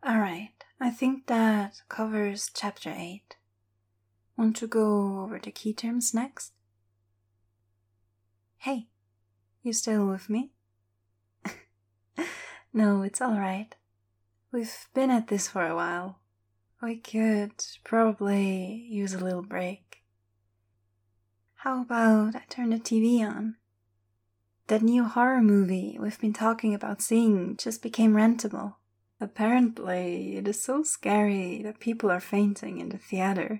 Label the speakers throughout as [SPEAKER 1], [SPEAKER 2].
[SPEAKER 1] Alright, I think that covers chapter 8. Want to go over the key terms next? Hey, you still with me? No, it's alright. We've been at this for a while. We could probably use a little break. How about I turn the TV on? That new horror movie we've been talking about seeing just became rentable. Apparently, it is so scary that people are fainting in the theater.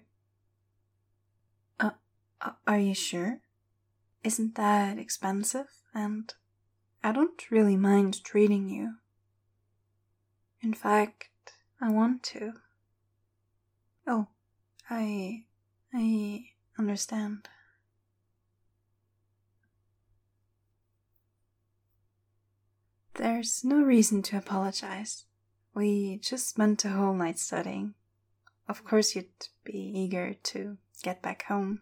[SPEAKER 1] Are you sure? Isn't that expensive? And I don't really mind treating you. In fact, I want to. Oh, I understand. There's no reason to apologize. We just spent a whole night studying. Of course you'd be eager to get back home.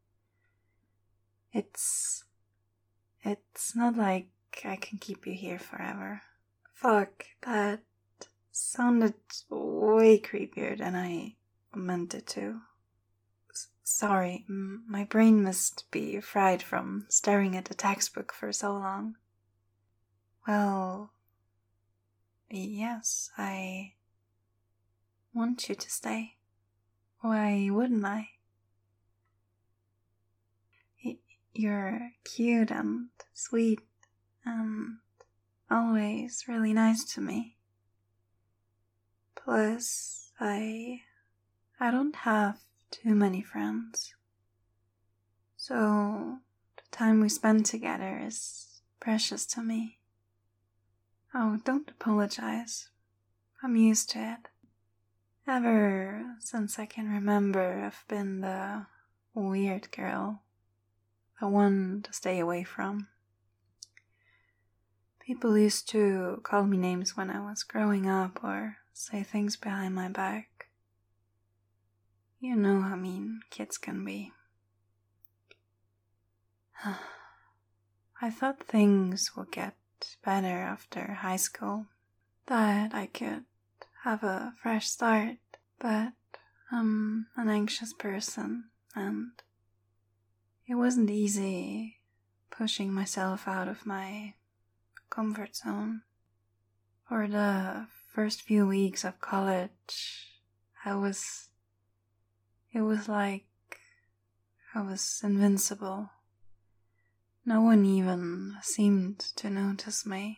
[SPEAKER 1] It's not like I can keep you here forever. Fuck, that sounded way creepier than I meant it to. Sorry, my brain must be fried from staring at the textbook for so long. Well, yes, I want you to stay. Why wouldn't I? You're cute and sweet and always really nice to me. Plus, I don't have too many friends. So, the time we spend together is precious to me. Oh, don't apologize. I'm used to it. Ever since I can remember, I've been the weird girl. The one to stay away from. People used to call me names when I was growing up or say things behind my back. You know how mean kids can be. I thought things would get better after high school, that I could have a fresh start, but I'm an anxious person and it wasn't easy pushing myself out of my comfort zone. For the first few weeks of college, it was like I was invincible. No one even seemed to notice me.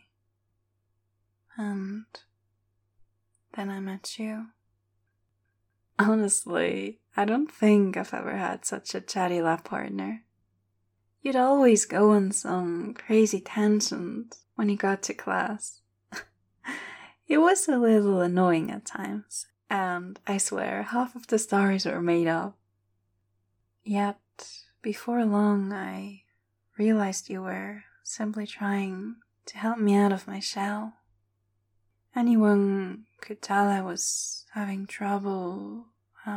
[SPEAKER 1] And then I met you. Honestly, I don't think I've ever had such a chatty lab partner. You'd always go on some crazy tangent when you got to class. It was a little annoying at times, and I swear half of the stories were made up. Yet, before long, I realized you were simply trying to help me out of my shell. Anyone could tell I was having trouble,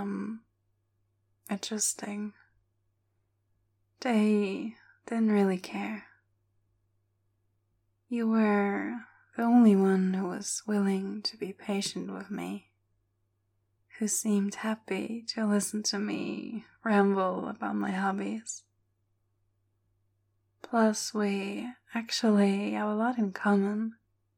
[SPEAKER 1] adjusting. They didn't really care. You were the only one who was willing to be patient with me, who seemed happy to listen to me ramble about my hobbies. Plus, we actually have a lot in common.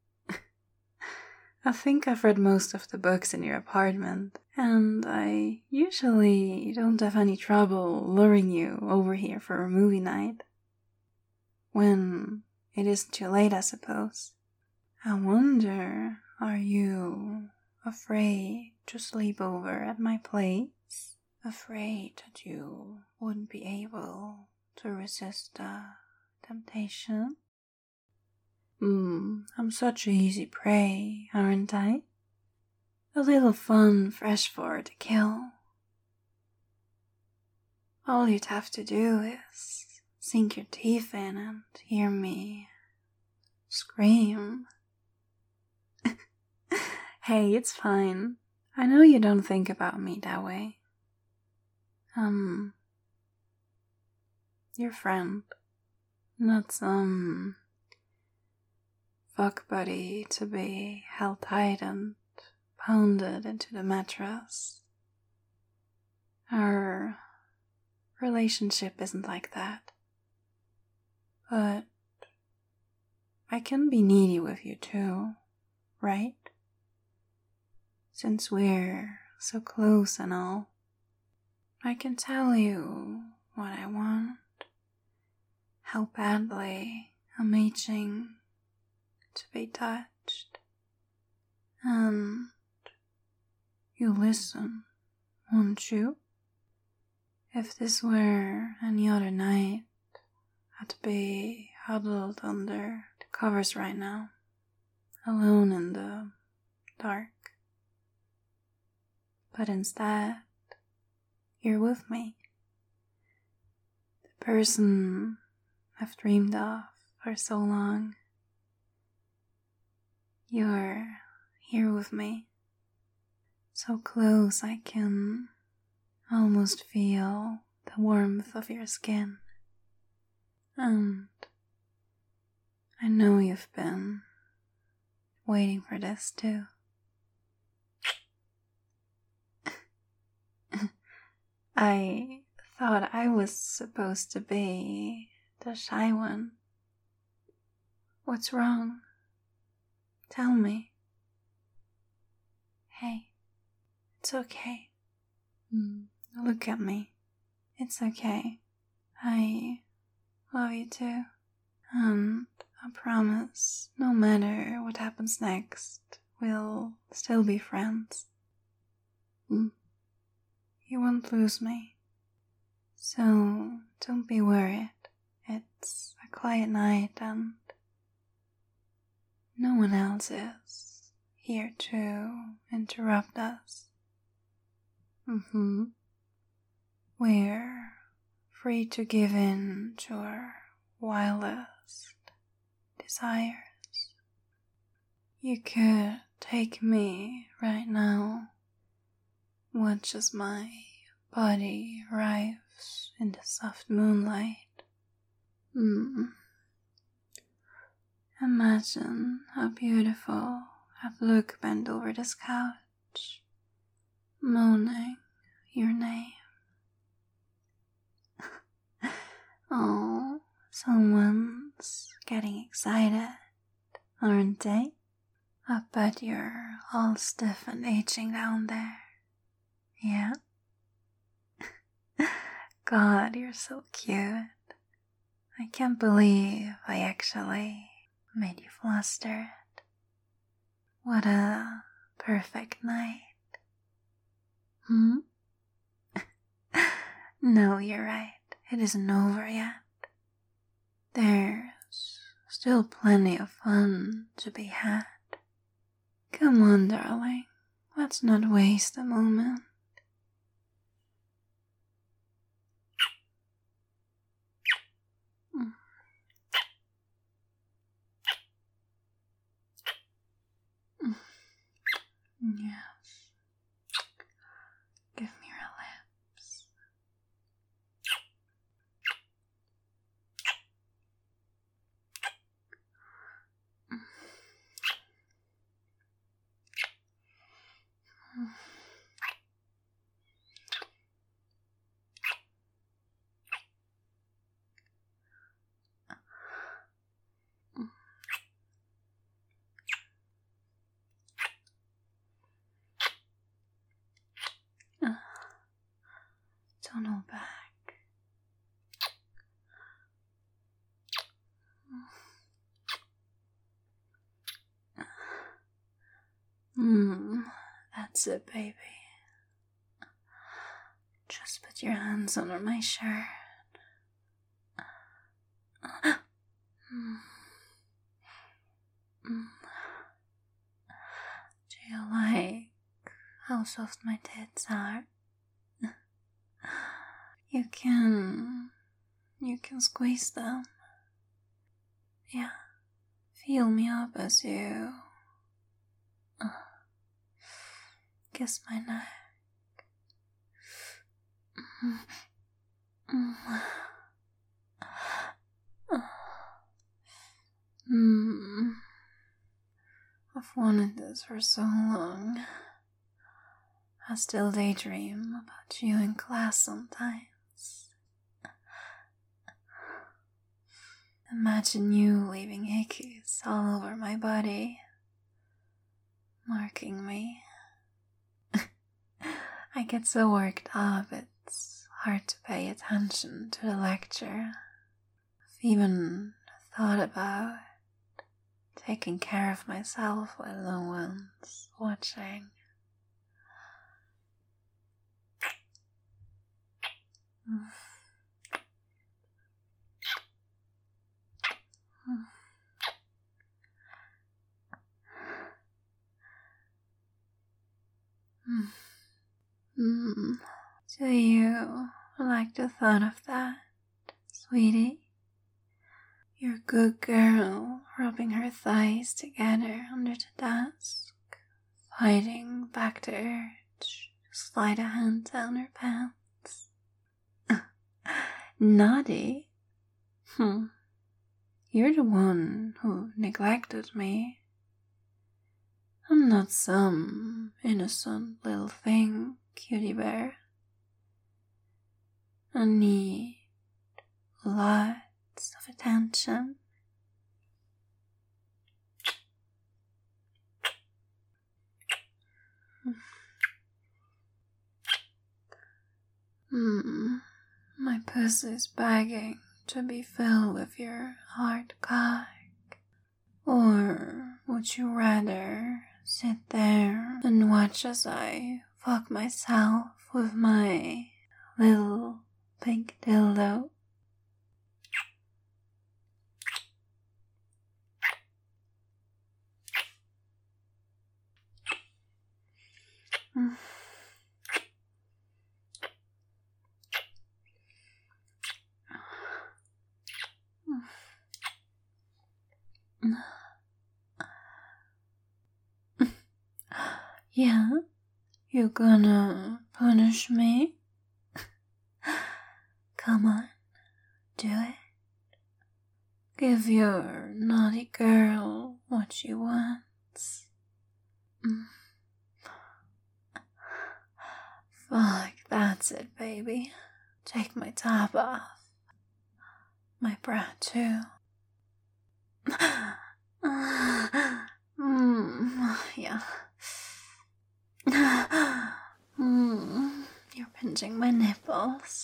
[SPEAKER 1] I think I've read most of the books in your apartment, and I usually don't have any trouble luring you over here for a movie night. When it isn't too late, I suppose. I wonder, are you afraid to sleep over at my place? Afraid that you wouldn't be able to resist the temptation? I'm such an easy prey, aren't I? A little fun fresh for the kill. All you'd have to do is sink your teeth in and hear me scream. Hey, it's fine. I know you don't think about me that way. Your friend, not some fuck buddy to be held tight and pounded into the mattress. Our relationship isn't like that. But I can be needy with you too, right? Since we're so close and all, I can tell you what I want, how badly I'm itching to be touched, and you listen, won't you? If this were any other night, I'd be huddled under the covers right now, alone in the dark. But instead, you're with me. The person I've dreamed of for so long. You're here with me, so close I can almost feel the warmth of your skin. And I know you've been waiting for this too. I thought I was supposed to be the shy one. What's wrong? Tell me. Hey, it's okay. Look at me. It's okay. I love you too. And I promise, no matter what happens next, we'll still be friends. You won't lose me. So don't be worried. It's a quiet night and no one else is here to interrupt us. We're free to give in to our wildest desires. You could take me right now, watch as my body writhes in the soft moonlight. Imagine how beautiful I'd look bent over this couch, moaning your name. Oh, someone's getting excited, aren't they? I bet you're all stiff and itching down there. Yeah? God, you're so cute. I can't believe I actually made you flustered. What a perfect night. No, you're right. It isn't over yet. There's still plenty of fun to be had. Come on, darling. Let's not waste a moment. Yes. Give me your lips. Don't hold back. That's it, baby. Just put your hands under my shirt. Do you like how soft my tits are? You can squeeze them. Yeah, feel me up as you kiss my neck. I've wanted this for so long. I still daydream about you in class sometimes. Imagine you leaving hickeys all over my body, marking me. I get so worked up it's hard to pay attention to the lecture. I've even thought about taking care of myself when no one's watching. Do you like the thought of that, sweetie? Your good girl rubbing her thighs together under the desk, fighting back the urge to slide a hand down her pants. Naughty? You're the one who neglected me. I'm not some innocent little thing, cutie bear. I need lots of attention. My pussy's begging to be filled with your hard cock. Or would you rather sit there and watch as I fuck myself with my little pink dildo? Yeah, you gonna punish me? Come on, do it. Give your naughty girl what she wants. Fuck, that's it, baby. Take my top off. My bra, too. Yeah. You're pinching my nipples.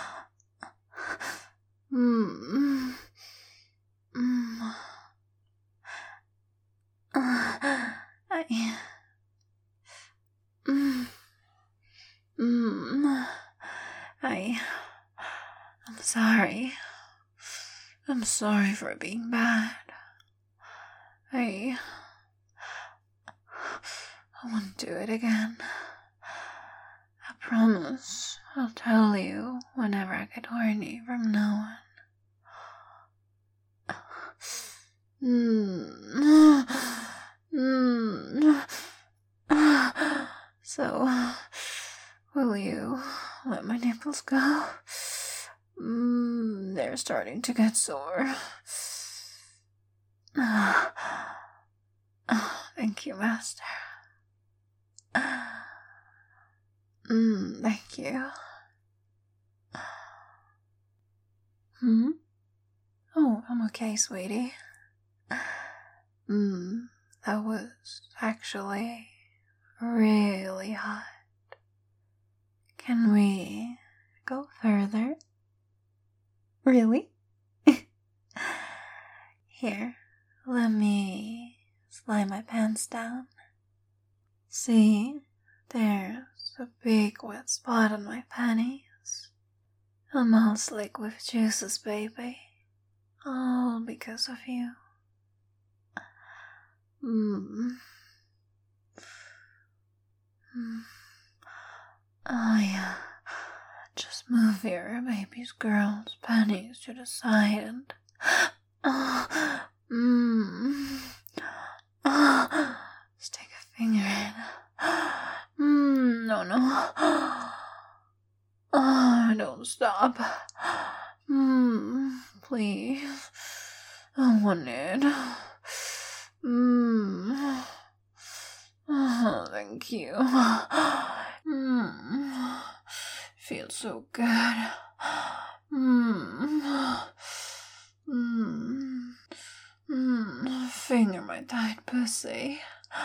[SPEAKER 1] I'm sorry. I'm sorry for being bad. I won't do it again. I promise I'll tell you whenever I get horny from now on. So, will you let my nipples go? They're starting to get sore. Thank you, Master. Thank you. Oh, I'm okay, sweetie. That was actually really hot. Can we go further? Really? Here, let me slide my pants down. See, there's a big wet spot on my panties. I'm all slick with juices, baby. All because of you. Oh yeah. Just move your baby's girl's panties to the side and stick a finger in. No. Don't stop. Please. I want it. Thank you. Feels so good. Finger my tight pussy.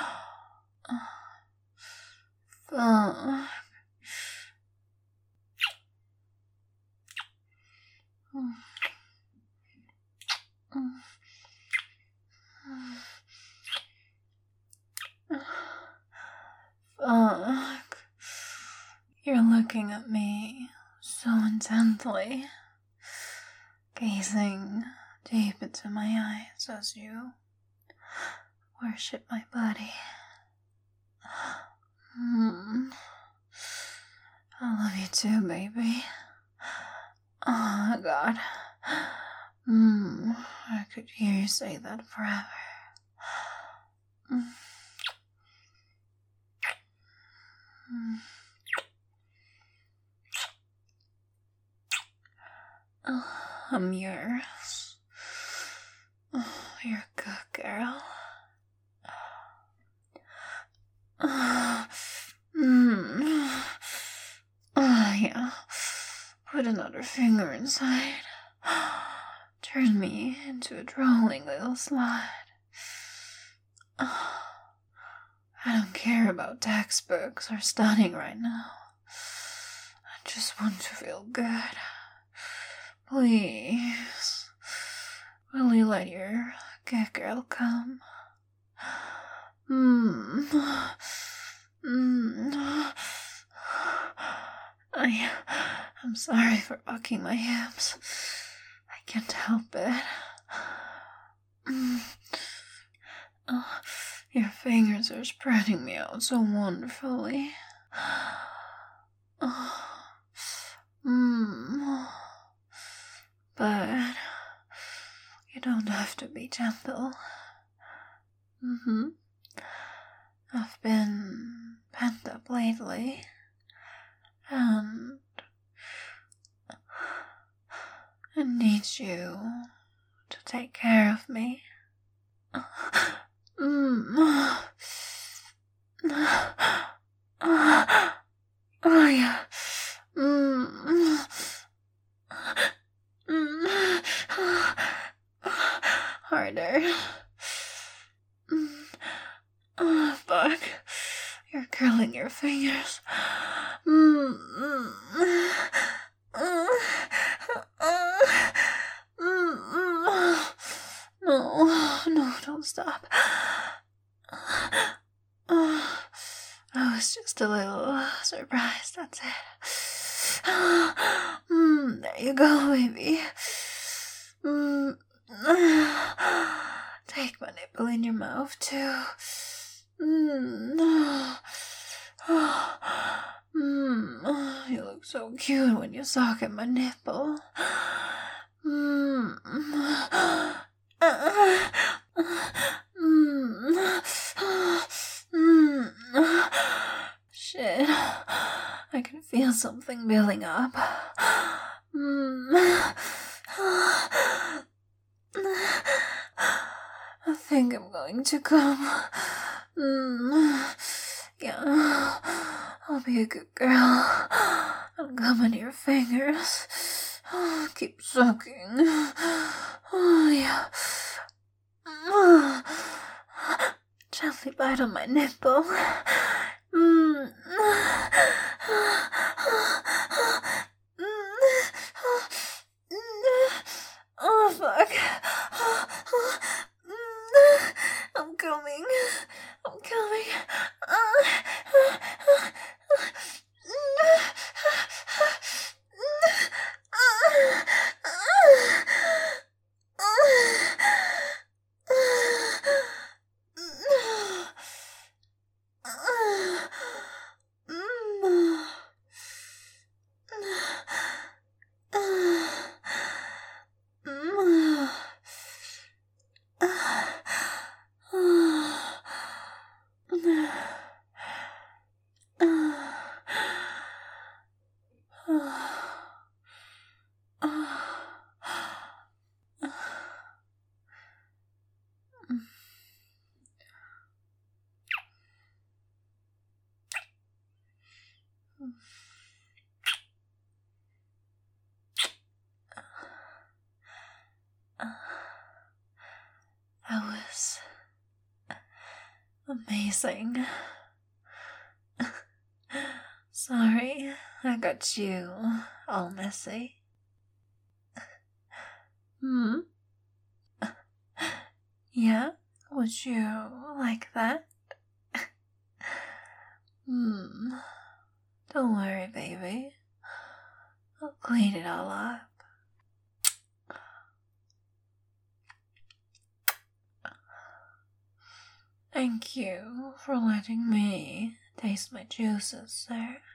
[SPEAKER 1] Fuck. Fuck. You're looking at me so intently, gazing deep into my eyes as you worship my body. I love you too, baby. Oh, God. I could hear you say that forever. I'm yours. You're a good girl. Yeah. Put another finger inside. Turn me into a drooling little slut. I don't care about textbooks or studying right now. I just want to feel good. Please, will you let your good girl come? I'm sorry for bucking my hips. I can't help it. Your fingers are spreading me out so wonderfully. But you don't have to be gentle. I've been pent up lately, and I need you to take care of me. Oh yeah. Harder. Oh, fuck. You're curling your fingers. No, don't stop. I was just a little surprised, that's it. There you go, baby. Take my nipple in your mouth, too. You look so cute when you suck at my nipple. Shit, I can feel something building up. I think I'm going to come. Yeah, I'll be a good girl. I'll come on your fingers. Keep sucking. Yeah. Gently bite on my nipple. Oh, fuck. I'm coming.
[SPEAKER 2] That was amazing. Sorry, I got you all messy. Yeah, would you like that? Don't worry, baby. I'll clean it all up. Thank you for letting me taste my juices, sir.